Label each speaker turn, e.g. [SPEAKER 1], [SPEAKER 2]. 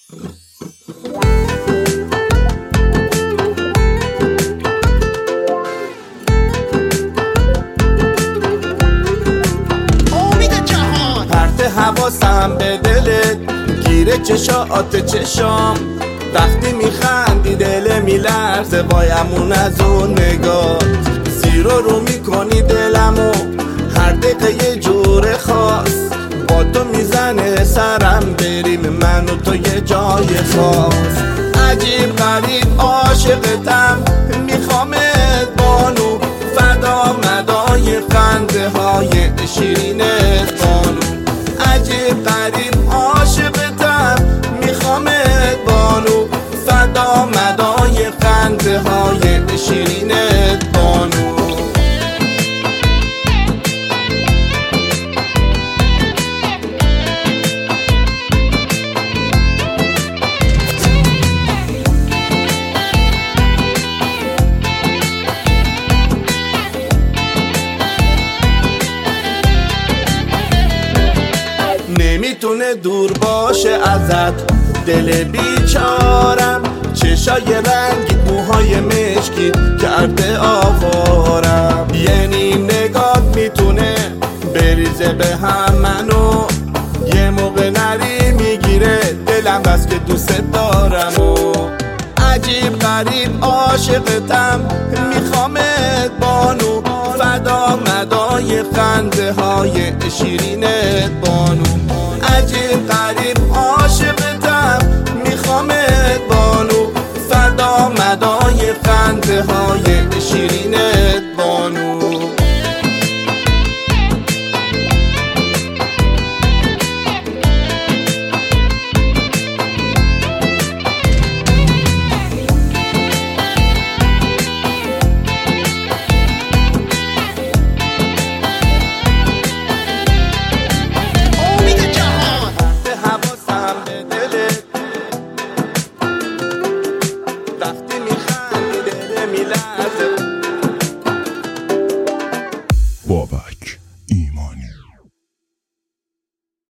[SPEAKER 1] حواسم به دلت گیره چشات چشام، وقتی میخندی دل میلرزه وایمون از اون نگاه. زیر رو میکنی دلمو هر دقیقه یه جور خاص، با تو میزنه سرم بریم من و تو یه جای خاص. عجیب غریب عاشقتم میخوامت بانو، فدا مدای خنده های شیرینت بانو. عجیب غریب عاشقتم میخوامت بانو، فدا مدای خنده های شیرینت بانو. نمیتونه دور باشه ازت دل بیچارم، چشای رنگی موهای مشکی کرده آوارم. یعنی نگات میتونه بریزه به هم منو، یه موقع نری میگیره دلم بس که دوست دارم. و عجیب غریب عاشقتم میخوامت بانو، فدا مدای خنده های شیرینت بانو. عجیب غریب عاشقتم میخوامت بانو، فدا مدای خنده های شیرین